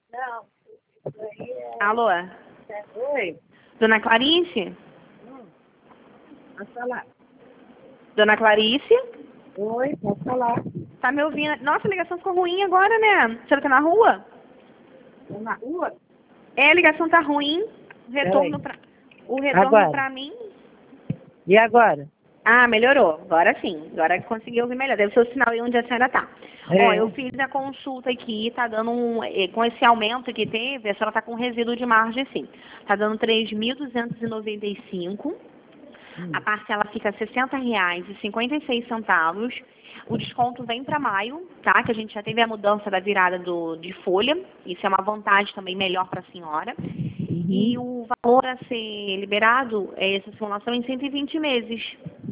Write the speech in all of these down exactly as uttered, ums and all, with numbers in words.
Não, isso aí é... Alô? é... Oi? Dona Clarice? Hum, pode falar. Dona Clarice? Oi, pode falar. Tá me ouvindo? Nossa, a ligação ficou ruim agora, né? Você tá na rua? Tô na rua? É, a ligação tá ruim. O retorno pra... O retorno Agora. pra mim... E agora? Ah, melhorou. Agora sim. Agora consegui ouvir melhor. Deve ser o sinal aí onde a senhora tá. É. Ó, eu fiz a consulta aqui, tá dando um... eh, Com esse aumento que teve, a senhora tá com resíduo de margem, sim. Tá dando três mil duzentos e noventa e cinco. Hum. A parcela fica sessenta reais e cinquenta e seis centavos. O desconto vem para maio, tá? Que a gente já teve a mudança da virada do, de folha. Isso é uma vantagem também melhor para a senhora. Uhum. E o valor a ser liberado é essa simulação em cento e vinte meses.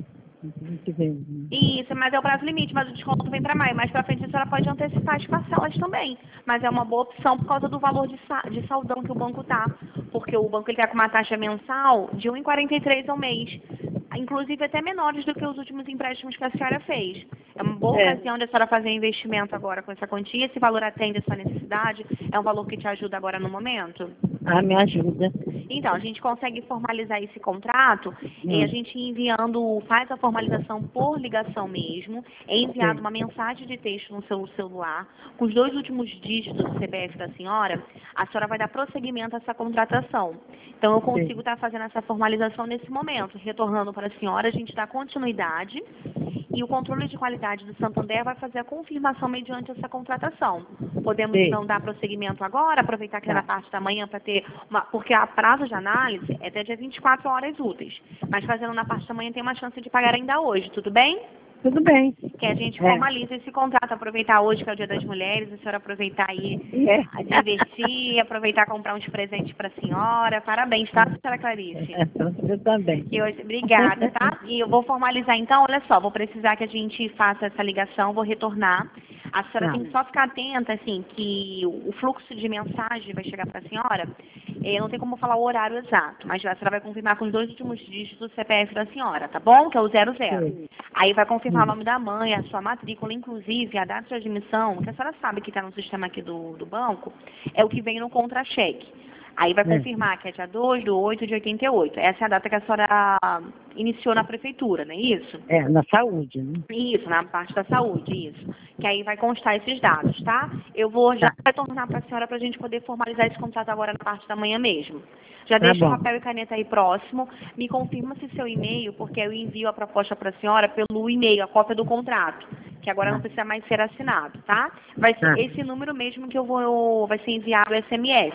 Que vem. Isso, mas é o prazo limite, mas o desconto vem para maio. Mais para frente a senhora pode antecipar as parcelas também. Mas é uma boa opção por causa do valor de, sa de saldão que o banco tá. Porque o banco ele tá com uma taxa mensal de um vírgula quarenta e três ao mês. Inclusive até menores do que os últimos empréstimos que a senhora fez. É uma boa É. ocasião de a senhora fazer investimento agora com essa quantia. Esse valor atende a sua necessidade? É um valor que te ajuda agora no momento? Ah, me ajuda. Então, a gente consegue formalizar esse contrato Hum. e a gente enviando, faz a formalização por ligação mesmo, é enviado Sim. uma mensagem de texto no seu celular, com os dois últimos dígitos do C P F da senhora, a senhora vai dar prosseguimento a essa contratação. Então, eu consigo estar fazendo essa formalização nesse momento, retornando para a senhora, a gente dá continuidade e o controle de qualidade do Santander vai fazer a confirmação mediante essa contratação. Podemos, Sim. então, dar prosseguimento agora, aproveitar que é na Tá. parte da manhã para ter uma... Porque a prazo de análise é até dia vinte e quatro horas úteis. Mas fazendo na parte da manhã tem uma chance de pagar ainda hoje, tudo bem? Tudo bem. Que a gente É. formaliza esse contrato, aproveitar hoje, que é o Dia das Mulheres, a senhora aproveitar aí, É. a divertir, aproveitar comprar uns presentes para a senhora. Parabéns, tá, senhora Clarice? Eu também. E hoje, obrigada, tá? E eu vou formalizar então, olha só, vou precisar que a gente faça essa ligação, vou retornar. A senhora Tá. tem que só ficar atenta, assim, que o fluxo de mensagem vai chegar para a senhora. Eu não tem como falar o horário exato, mas a senhora vai confirmar com os dois últimos dígitos do C P F da senhora, tá bom? Que é o zero zero. Sim. Aí vai confirmar Hum. o nome da mãe, a sua matrícula, inclusive a data de admissão, que a senhora sabe que está no sistema aqui do, do banco, é o que vem no contra-cheque. Aí vai É. confirmar que é dia dois de oito de oitenta e oito. Essa é a data que a senhora iniciou na prefeitura, não é isso? É, na saúde, né? Isso, na parte da saúde, isso. Que aí vai constar esses dados, tá? Eu vou já Tá. retornar para a senhora para a gente poder formalizar esse contrato agora na parte da manhã mesmo. Já Tá deixa o bom. papel e caneta aí próximo. Me confirma se seu e-mail, porque eu envio a proposta para a senhora pelo e-mail, a cópia do contrato, que agora não precisa mais ser assinado, tá? Vai ser Tá. esse número mesmo que eu vou, vai ser enviado o S M S,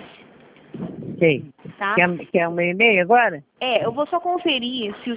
Sei. tá? Quer, quer um e-mail agora? É, eu vou só conferir se o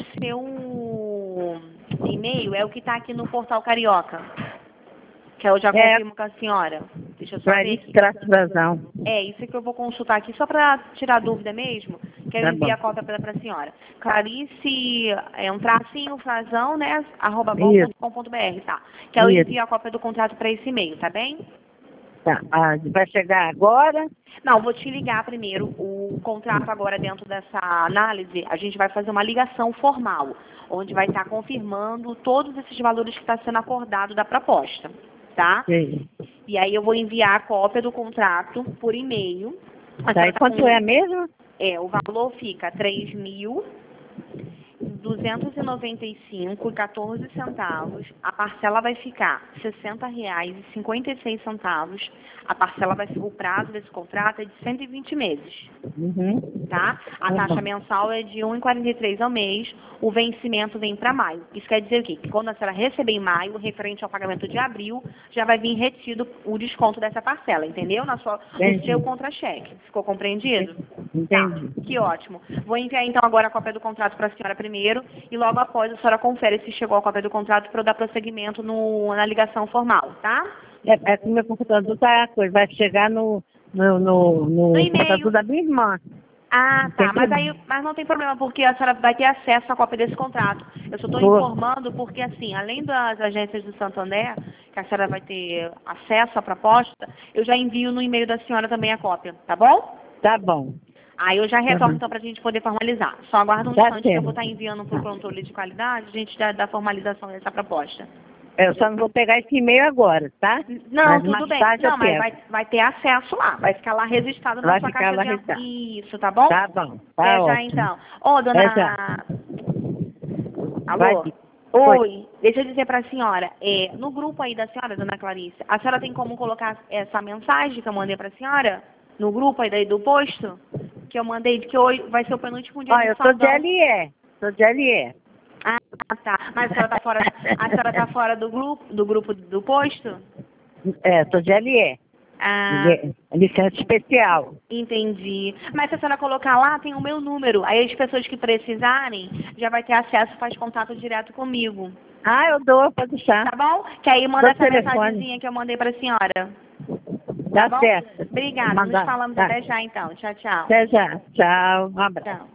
seu e-mail é o que está aqui no Portal Carioca, que eu já É. confirmo com a senhora. Deixa eu só ver Clarice aqui. traço vazão. É, isso que eu vou consultar aqui, só para tirar dúvida mesmo, que eu Tá envio bom. a cópia para a senhora. Clarice, é um tracinho, frasão, né, arroba bom Isso. ponto com ponto br, tá? Que eu Isso. envio a cópia do contrato para esse e-mail, tá bem? Tá. Ah, vai chegar agora? Não, vou te ligar primeiro. O contrato agora dentro dessa análise, a gente vai fazer uma ligação formal, onde vai estar confirmando todos esses valores que está sendo acordado da proposta, tá? Sei. E aí eu vou enviar a cópia do contrato por e-mail. A Tá. senhora E tá quanto com- é mesmo? É, o valor fica três mil duzentos e noventa e cinco e quatorze centavos. A parcela vai ficar sessenta reais e cinquenta e seis centavos. A parcela vai ser, o prazo desse contrato é de cento e vinte meses, Uhum. tá? A Tá taxa bom. mensal é de um vírgula quarenta e três ao mês. O vencimento vem para maio. Isso quer dizer o quê? Que quando a senhora receber em maio, referente ao pagamento de abril, já vai vir retido o desconto dessa parcela, entendeu? Na sua, no Entendi. seu contra-cheque. Ficou compreendido? Entendi. Tá, que ótimo. Vou enviar então agora a cópia do contrato para a senhora primeiro e logo após a senhora confere se chegou a cópia do contrato para eu dar prosseguimento no, na ligação formal, tá? É, é que o meu computador tá coisa, vai chegar no, no, no, no No e-mail. computador da minha irmã. Ah, tá. Tem Mas que- aí, mas não tem problema, porque a senhora vai ter acesso à cópia desse contrato. Eu só estou Boa. informando porque, assim, além das agências do Santander, que a senhora vai ter acesso à proposta, eu já envio no e-mail da senhora também a cópia, tá bom? Tá bom. Aí eu já Tá retorno bom. então para a gente poder formalizar. Só aguarda um Tá instante que eu vou certo. estar enviando para o controle de qualidade, a gente dá, dá formalização dessa proposta. Eu só não vou pegar esse e-mail agora, tá? Não, Mas tudo mais bem. tarde Não, eu mas pego. vai, vai ter acesso lá. Vai ficar lá registrado na Vai sua ficar caixa lá de... registrado. Isso, tá bom? Tá bom, tá Até já, ótimo. então. Ô, Até já. dona... Vai, Alô? Bi. Oi, deixa eu dizer para a senhora, é, no grupo aí da senhora, dona Clarice, a senhora tem como colocar essa mensagem que eu mandei para a senhora? No grupo aí daí do posto? Que eu mandei, de que hoje vai ser o penúltimo dia Ó, de eu sou de saldão. L E. Sou de L E. Ah, tá. Mas a senhora tá fora, a senhora tá fora do grupo, do grupo do posto? É, sou de L E. Ah, Licença especial. entendi. Mas se a senhora colocar lá, tem o meu número. Aí as pessoas que precisarem já vai ter acesso, faz contato direto comigo. Ah, eu dou, pode deixar. Tá bom? Que aí manda Dou essa telefone. mensagenzinha que eu mandei pra senhora. Tá Tá bom? certo. Obrigada. Nos Mandar. falamos Tá. até já, então. Tchau, tchau. Até já. Tchau. Um abraço. Tchau.